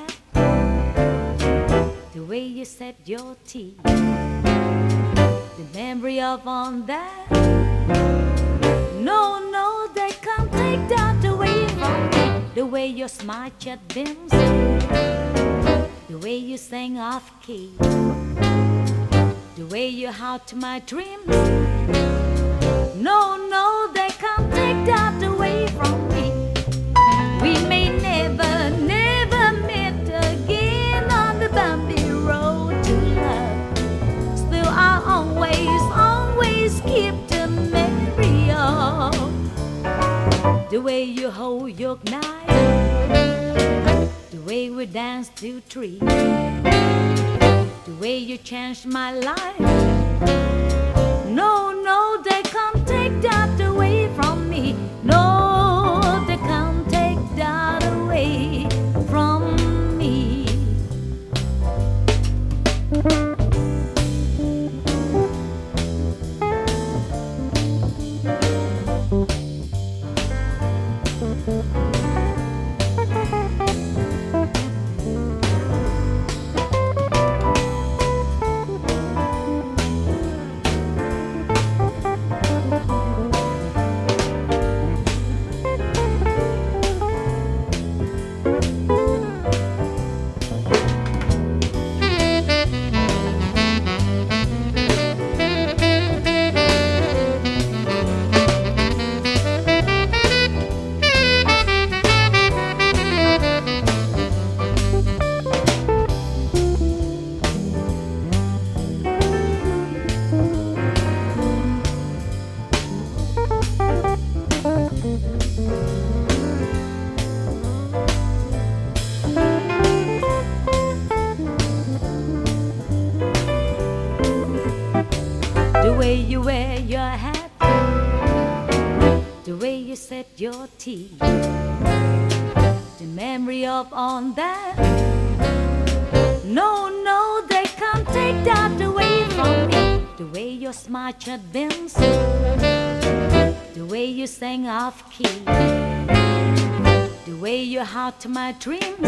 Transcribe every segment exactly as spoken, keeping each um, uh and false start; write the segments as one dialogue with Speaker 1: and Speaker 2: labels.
Speaker 1: hat, the way you set your teeth, the memory of on that. No, no, they can't take that away from me. The way you smart your dims, the way you sing off key, the way you haunt my dreams. No, no, they can't take that away from me. We may never, never meet again on the bumpy road to love. Still I'll always, always keep the memory of the way you hold your knife, the way we dance to trees, the way you changed my life. No, no, they can't take that away from me. No, they can't take that away from me. The way you wear your hat, the way you set your teeth, the memory of on that. No, no, they can't take that away from me. The way you smart your dims, the way you sing off key, the way you haunt my dreams.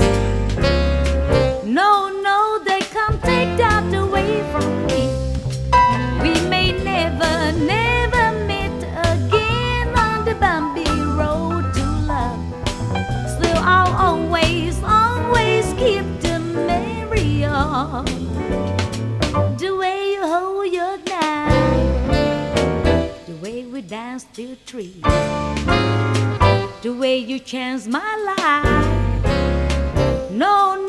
Speaker 1: No, no, they can't take that away from me. We may never, never meet again on the bumpy road to love. Still I'll always, always keep the memory of the way you hold your knife, the way we dance to trees, the way you changed my life. No,